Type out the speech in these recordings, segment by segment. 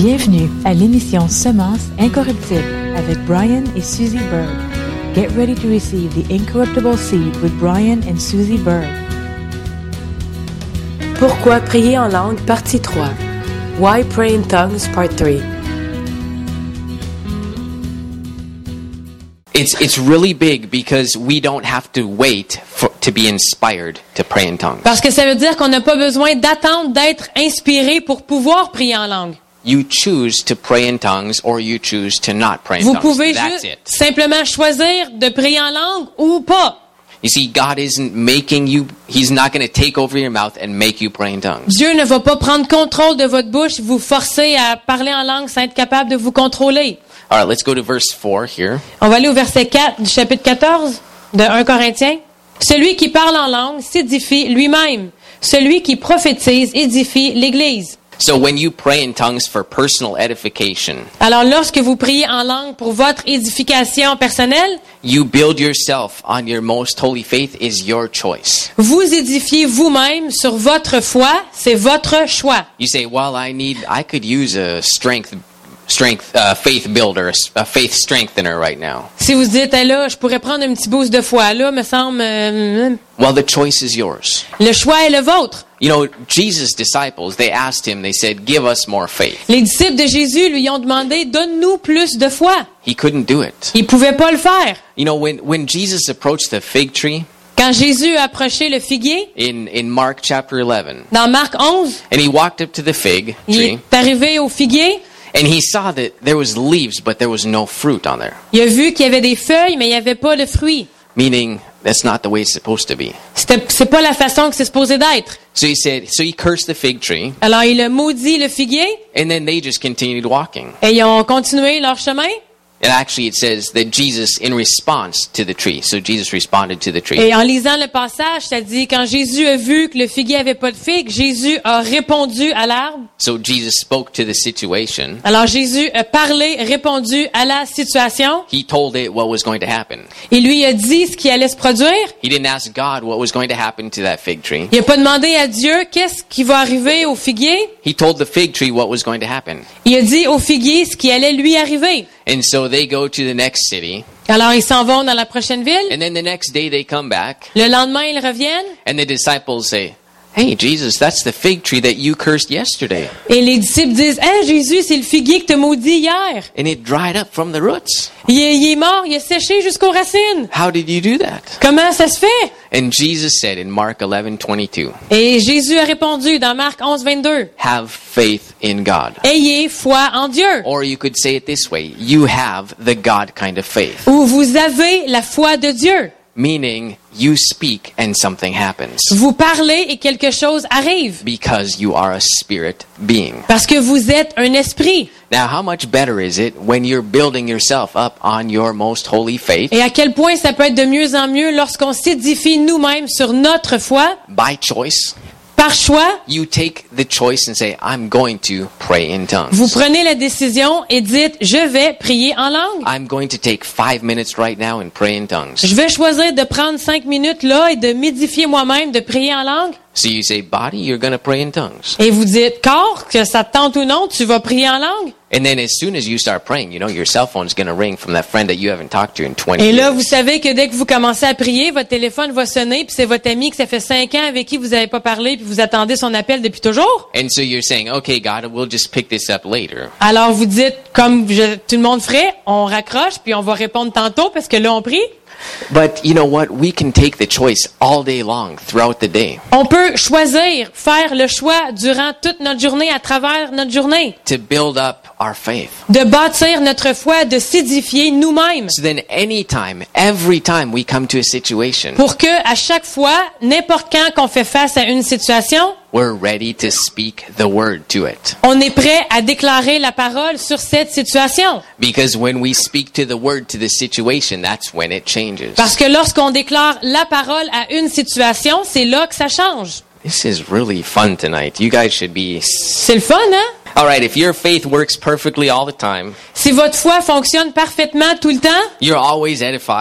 Bienvenue à l'émission Semences incorruptibles avec Brian et Susie Berg. Get ready to receive the incorruptible seed with Brian and Susie Berg. Pourquoi prier en langue, partie 3. Why Pray in Tongues, part 3. It's really big because we don't have to wait to be inspired to pray in tongues. Parce que ça veut dire qu'on n'a pas besoin d'attendre d'être inspiré pour pouvoir prier en langue. You choose to pray in tongues or you choose to not pray in Vous tongues. pouvez That's juste it. simplement choisir de prier en langue ou pas. You see, God isn't making you, He's not going to take over your mouth and make you pray in tongues. Dieu ne va pas prendre contrôle de votre bouche, vous forcer à parler en langue sans être capable de vous contrôler. All right, let's go to verse 4 here. On va aller au verset 4 du chapitre 14 de 1 Corinthiens. Celui qui parle en langue s'édifie lui-même. Celui qui prophétise édifie l'Église. So when you pray in tongues for personal edification, Alors lorsque vous priez en langue pour votre édification personnelle, you build yourself on your most holy faith is your choice. vous édifiez vous-même sur votre foi, c'est votre choix. You say, well, I could use a faith builder, a faith strengthener right now. Si vous dites, là, je pourrais prendre un petit boost de foi, là, me semble, Well, the choice is yours. le choix est le vôtre. You know, Jesus' disciples, they asked him, they said, give us more faith. Les disciples de Jésus lui ont demandé, donne-nous plus de foi. He couldn't do it. Ils pouvaient pas le faire. You know, when Jesus approached the fig tree Quand Jésus a approché le figuier, in Mark chapter 11, dans Marc 11, and he walked up to the fig il tree, est arrivé au figuier, and he saw that there was leaves, but there was no fruit on there. il a vu qu'il y avait des feuilles, mais il n'y avait pas de fruits. Meaning, that's not the way it's supposed to be. C'est pas la façon que c'est supposé d'être. So he cursed the fig tree, Alors il a maudit le figuier, and then they just continued walking. et ils ont continué leur chemin. And actually it says that Jesus, in response to the tree, so Jesus responded to the tree. Et en lisant le passage, ça dit, quand Jésus a vu que le figuier avait pas de figues, Jésus a répondu à l'arbre. So Jesus spoke to the situation. Alors Jésus a parlé, répondu à la situation. He told it what was going to happen. Il lui a dit ce qui allait se produire. He didn't ask God what was going to happen to that fig tree. Il a pas demandé à Dieu qu'est-ce qui va arriver au figuier. He told the fig tree what was going to happen. Il a dit au figuier ce qui allait lui arriver. And so they go to the next city. Alors ils s'en vont dans la prochaine ville. And then the next day they come back. Le lendemain, ils reviennent. And the disciples say, hey, Jesus, that's the fig tree that you cursed yesterday. Et les disciples disent, hey, Jésus, c'est le figuier que tu as maudit hier. And it dried up from the roots. Il est mort, il est séché jusqu'aux racines. How did you do that? Comment ça se fait? And Jesus said in Mark 11:22, Et Jésus a répondu dans Marc 11, 22. have faith in God. Ayez foi en Dieu. Or you could say it this way, you have the God kind of faith. Ou vous avez la foi de Dieu. Meaning, you speak and something happens. Vous parlez et quelque chose arrive. Because you are a spirit being. Parce que vous êtes un esprit. Now, how much better is it when you're building yourself up on your most holy faith Et à quel point ça peut être de mieux en mieux lorsqu'on s'édifie nous-mêmes sur notre foi, by choice? par choix. You take the choice and say, I'm going to pray in tongues. Vous prenez la décision et dites, je vais prier en langue. I'm going to take 5 minutes right now and pray in tongues. Je vais choisir de prendre 5 minutes là et de m'édifier moi-même, de prier en langue. So you say, body, you're going to pray in tongues. Et vous dites, corps, que ça te tente ou non, tu vas prier en langue. And then as soon as you start praying, you know, your cell phone's going to ring from that friend that you haven't talked to in 20 Et là, years. vous savez que dès que vous commencez à prier, votre téléphone va sonner, puis c'est votre ami que ça fait 5 ans avec qui vous n'avez pas parlé, puis vous attendez son appel depuis toujours. And so you're saying, okay, God, we'll just pick this up later. Alors vous dites, comme tout le monde ferait, on raccroche, puis on va répondre tantôt, parce que là, on prie. But you know what? We can take the choice all day long throughout the day On peut choisir, faire le choix durant toute notre journée, à travers notre journée, to build up our faith. de bâtir notre foi, de s'édifier nous-mêmes. So then anytime, every time we come to a situation, Pour que, à chaque fois, n'importe quand qu'on fait face à une situation, we're ready to speak the word to it. on est prêt à déclarer la parole sur cette situation. Because when we speak to the word to the situation, that's when it changes. Parce que lorsqu'on déclare la parole à une situation, c'est là que ça change. This is really fun tonight. You guys should be... C'est le fun, hein? All right, if your faith works perfectly all the time, Si votre foi fonctionne parfaitement tout le temps, you're always edified,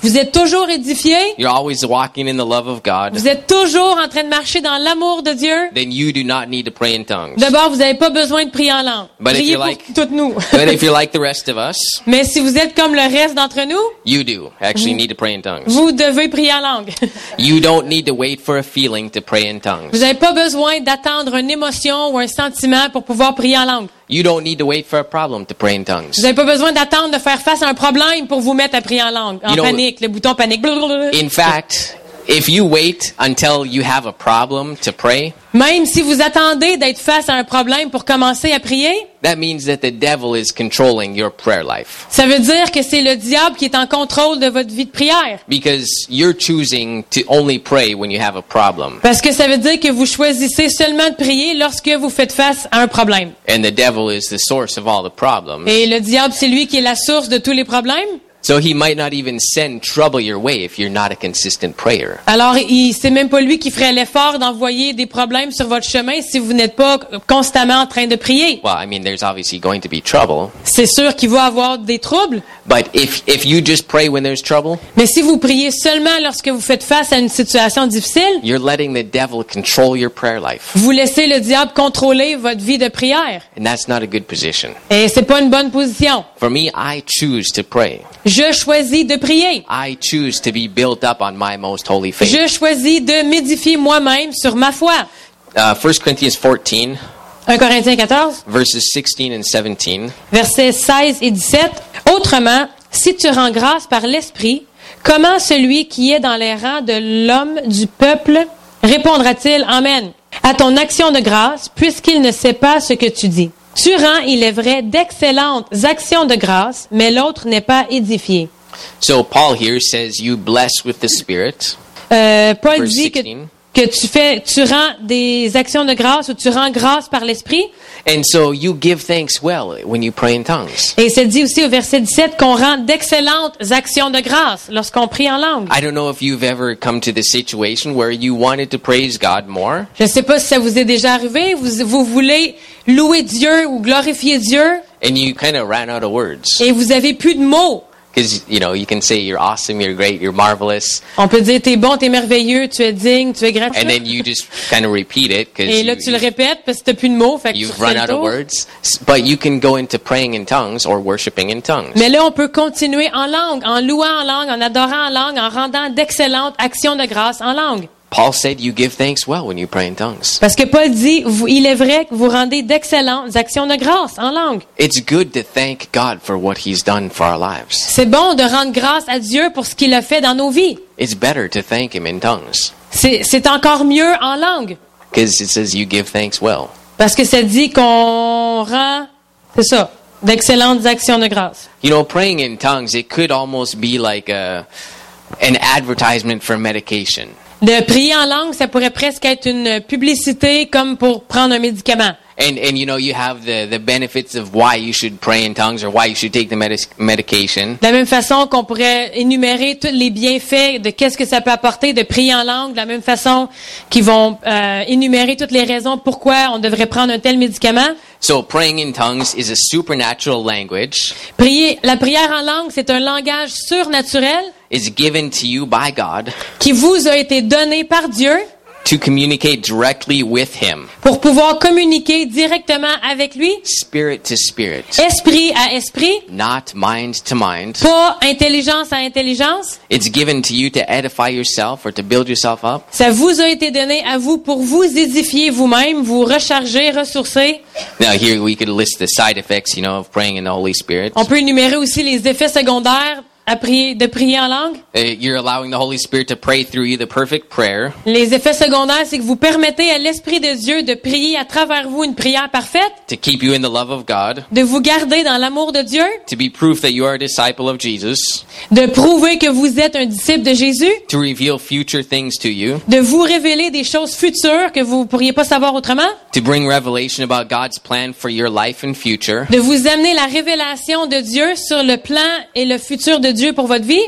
vous êtes toujours édifié, you're always walking in the love of God, vous êtes toujours en train de marcher dans l'amour de Dieu, then you do not need to pray in tongues. d'abord, vous n'avez pas besoin de prier en langue. But if Priez you're pour like- toutes nous. But if you're like the rest of us, Mais si vous êtes comme le reste d'entre nous, you do actually need to pray in tongues. vous devez prier en langue. You don't need to wait for a feeling to pray in tongues. Vous n'avez pas besoin d'attendre une émotion ou un sentiment pour pouvoir prier en langue. You don't need to wait for a problem to pray in tongues. Vous n'avez pas besoin d'attendre de faire face à un problème pour vous mettre à prier en langue. En You know- panique, le bouton panique. Blablabla. In fact, if you wait until you have a problem to pray, Même si vous attendez d'être face à un problème pour commencer à prier, that means that the devil is controlling your prayer life. ça veut dire que c'est le diable qui est en contrôle de votre vie de prière. Because you're choosing to only pray when you have a problem. Parce que ça veut dire que vous choisissez seulement de prier lorsque vous faites face à un problème. And the devil is the source of all the problems. Et le diable, c'est lui qui est la source de tous les problèmes. So he might not even send trouble your way if you're not a consistent prayer. Alors, c'est même pas lui qui ferait l'effort d'envoyer des problèmes sur votre chemin si vous n'êtes pas constamment en train de prier. Well, I mean, there's obviously going to be trouble. C'est sûr qu'il va avoir des troubles. But if you just pray when there's trouble, Mais si vous priez seulement lorsque vous faites face à une situation difficile, you're letting the devil control your prayer life. vous laissez le diable contrôler votre vie de prière. And that's not a good position. Et c'est pas une bonne position. For me, I choose to pray. Je choisis de prier. I choose to be built up on my most holy faith. Je choisis de m'édifier moi-même sur ma foi. 1 Corinthians 14, 1 Corinthiens 14, verses 16 and 17. versets 16 et 17. Autrement, si tu rends grâce par l'Esprit, comment celui qui est dans les rangs de l'homme du peuple répondra-t-il Amen à ton action de grâce, puisqu'il ne sait pas ce que tu dis? Tu rends, il est vrai, d'excellentes actions de grâce, mais l'autre n'est pas édifié. So Paul here says you bless with the Spirit. Paul Verse dit 16. que tu rends des actions de grâce ou tu rends grâce par l'Esprit. And so you give thanks well when you pray in tongues. Et c'est dit aussi au verset 17 qu'on rend d'excellentes actions de grâce lorsqu'on prie en langue. I don't know if you've ever come to the situation where you wanted to praise God more, Je ne sais pas si ça vous est déjà arrivé. Vous voulez louer Dieu ou glorifier Dieu and you kind of ran out of words. et vous avez plus de mots. Because, you know, you can say you're awesome, you're great, you're marvelous, On peut dire t'es bon, t'es merveilleux, tu es digne, tu es and gratuit. then you just kind of repeat it Et là, tu le because répètes parce que t'as plus de mots. Fait que tu you've refais run le out of tour. words. But you can go into praying in tongues or worshiping in tongues. Mais là, on peut continuer en langue, en louant en langue, en adorant en langue, en rendant d'excellentes actions de grâce en langue. Paul said you give thanks well when you pray in tongues. Parce que Paul dit, il est vrai que vous rendez d'excellentes actions de grâce en langue. It's good to thank God for what he's done for our lives. C'est bon de rendre grâce à Dieu pour ce qu'il a fait dans nos vies. It's better to thank him in tongues C'est encore mieux en langue. because it says you give thanks well. Parce que ça dit qu'on rend, c'est ça, d'excellentes actions de grâce. You know, praying in tongues, it could almost be like an advertisement for medication. De prier en langue, ça pourrait presque être une publicité comme pour prendre un médicament. And you know, you have the benefits of why you should pray in tongues or why you should take the medication. De la même façon qu'on pourrait énumérer tous les bienfaits de qu'est-ce que ça peut apporter de prier en langue, de la même façon qu'ils vont énumérer toutes les raisons pourquoi on devrait prendre un tel médicament. So praying in tongues is a supernatural language. La prière en langue, c'est un langage surnaturel It's given to you by God qui vous a été donné par Dieu to communicate directly with him, pour pouvoir communiquer directement avec lui, spirit to spirit, esprit à esprit, not mind to mind. pas intelligence à intelligence. It's given to you to edify yourself or to build yourself up. Ça vous a été donné à vous pour vous édifier vous-même, vous recharger, ressourcer. Now here we could list the side effects, you know, of praying in the Holy Spirit. On peut énumérer aussi les effets secondaires de prier en langue. You're allowing the Holy Spirit to pray through you the perfect prayer. Les effets secondaires, c'est que vous permettez à l'Esprit de Dieu de prier à travers vous une prière parfaite, To keep you in the love of God, de vous garder dans l'amour de Dieu, to be proof that you are a disciple of Jesus, de prouver que vous êtes un disciple de Jésus, to reveal future things to you, de vous révéler des choses futures que vous ne pourriez pas savoir autrement, to bring revelation about God's plan for your life and future, de vous amener la révélation de Dieu sur le plan et le futur de Dieu pour votre vie.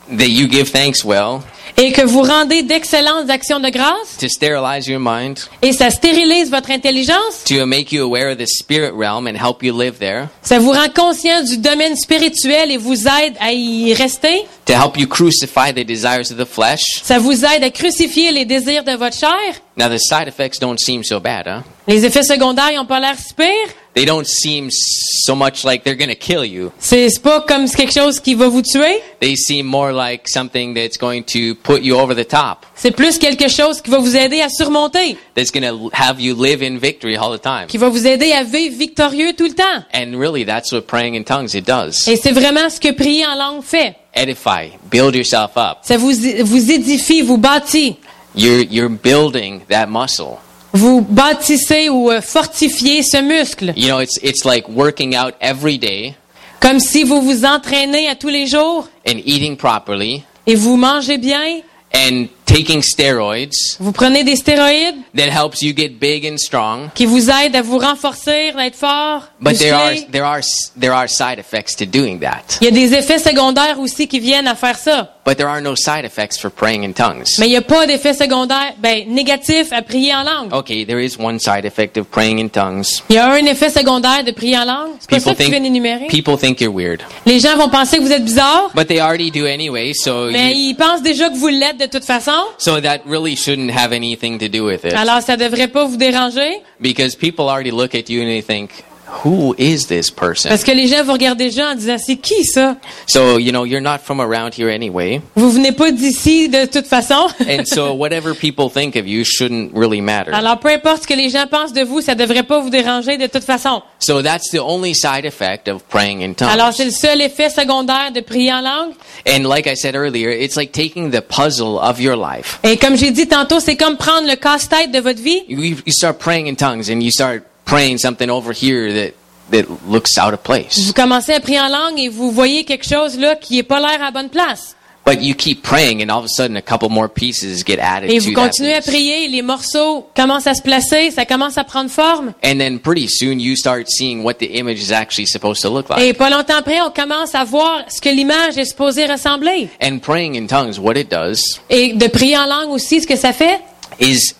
that you give thanks well, et que vous rendez d'excellentes actions de grâce, to sterilize your mind, et ça stérilise votre intelligence, to make you aware of the spirit realm and help you live there, ça vous rend conscient du domaine spirituel et vous aide à y rester, to help you crucify the desires of the flesh. ça vous aide à crucifier les désirs de votre chair. Now, the side effects don't seem so bad, huh? Les effets secondaires, ils n'ont pas l'air si pire. They don't seem so much like they're going to kill you. C'est pas comme quelque chose qui va vous tuer. They seem more like something that's going to put you over the top, C'est plus quelque chose qui va vous aider à surmonter, that's going to have you live in victory all the time. qui va vous aider à vivre victorieux tout le temps. And really, that's what praying in tongues, it does. Et c'est vraiment ce que prier en langue fait. Edify, build yourself up. Ça vous édifie, vous bâtit. You're building that muscle. Vous bâtissez ou fortifiez ce muscle. You know, it's like working out every day Comme si vous vous entraînez à tous les jours and eating properly et vous mangez bien, and taking steroids vous prenez des stéroïdes that helps you get big and strong. qui vous aident à vous renforcer, à être fort, But there musclé. are side effects to doing that. Il y a des effets secondaires aussi qui viennent à faire ça. But there are no side effects for praying in tongues. Mais il n'y a pas d'effet secondaire négatif à prier en langue. Okay, there is one side effect of praying in tongues. Il y a un effet secondaire de prier en langue. C'est pas ça que tu viens d'énumérer. People think you're weird. Les gens vont penser que vous êtes bizarre, But they already do anyway, mais ils pensent déjà que vous l'êtes de toute façon. so that really shouldn't have anything to do with it. Alors ça devrait pas vous déranger Because people already look at you and they think, who is this person? parce que les gens vous regardent déjà en disant c'est qui ça? So, you know, you're not from around here anyway. Vous venez pas d'ici de toute façon. And so whatever people think of you shouldn't really matter. Alors peu importe ce que les gens pensent de vous, ça devrait pas vous déranger de toute façon. So that's the only side effect of praying in tongues. Alors c'est le seul effet secondaire de prier en langue. And like I said earlier, it's like taking the puzzle of your life. Et comme j'ai dit tantôt, c'est comme prendre le casse-tête de votre vie. You start praying in tongues and you start praying something over here that looks out of place. Vous commencez à prier en langue et vous voyez quelque chose là qui est pas l'air à la bonne place. But you keep praying and all of a sudden a couple more pieces get added Et to vous that continuez à piece. prier, les morceaux commencent à se placer, ça commence à prendre forme. And then pretty soon you start seeing what the image is actually supposed to look like. Et pas longtemps après, on commence à voir ce que l'image est supposée ressembler. And praying in tongues, what it does Et de prier en langue aussi, ce que ça fait, is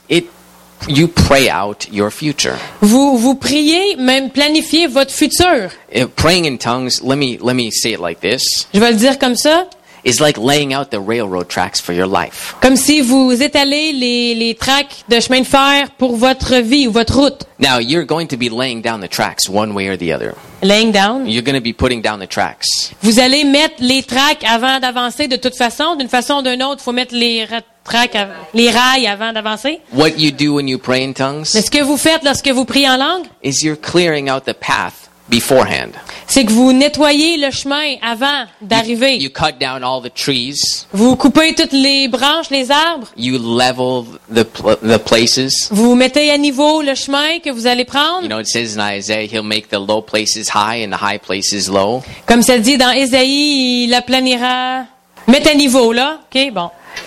you pray out your future. vous priez, même planifiez votre futur. Praying in tongues, let me say it like this, Je vais le dire comme ça, is like laying out the railroad tracks for your life. comme si vous étalez les tracks de chemin de fer pour votre vie ou votre route. Now, you're going to be laying down the tracks one way or the other. Laying down. You're going to be putting down the tracks. Vous allez mettre les tracks avant d'avancer de toute façon. D'une façon ou d'une autre, il faut mettre les rails avant d'avancer. What you do when you pray in tongues Mais ce que vous faites lorsque vous priez en langue, is you're clearing out the path beforehand. c'est que vous nettoyez le chemin avant d'arriver. You cut down all the trees. Vous coupez toutes les branches, les arbres. You level the places. Vous mettez à niveau le chemin que vous allez prendre. You know, it says in Isaiah, he'll make the low places high and the high places low. Comme ça dit dans Ésaïe, il aplanira. Mettez à niveau, là. OK, bon.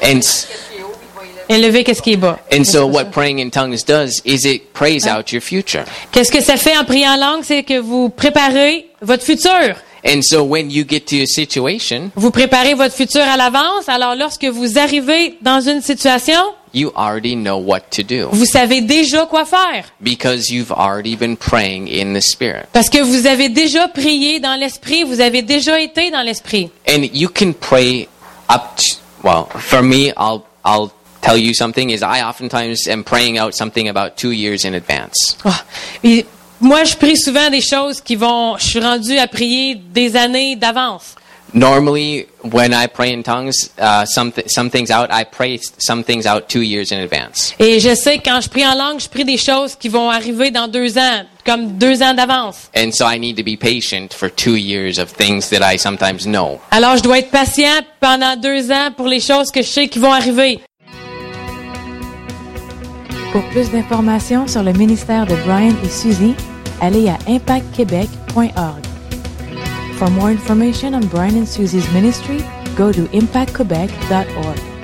Élever qu'est-ce qui est bas. And so what praying in tongues does is it prays out your future. Qu'est-ce que ça fait en priant en langue? C'est que vous préparez votre futur. And so when you get to a situation, Vous préparez votre futur à l'avance. Alors, lorsque vous arrivez dans une situation, you already know what to do vous savez déjà quoi faire. because you've already been praying in the Spirit. Parce que vous avez déjà prié dans l'esprit. Vous avez déjà été dans l'esprit. And you can pray up to, well, for me, I'll tell you something is I oftentimes am praying out something about 2 years in advance. Et moi, je prie souvent des choses je suis rendu à prier des années d'avance. Normally, when I pray in tongues, some things out, I pray some things out 2 years in advance. Et je sais que quand je prie en langue, je prie des choses qui vont arriver dans 2 ans, comme 2 ans d'avance. And so I need to be patient for 2 years of things that I sometimes know. Alors, je dois être patient pendant 2 ans pour les choses que je sais qui vont arriver. Pour plus d'informations sur le ministère de Brian et Suzy, allez à impactquebec.org. For more information on Brian and Suzy's ministry, go to impactquebec.org.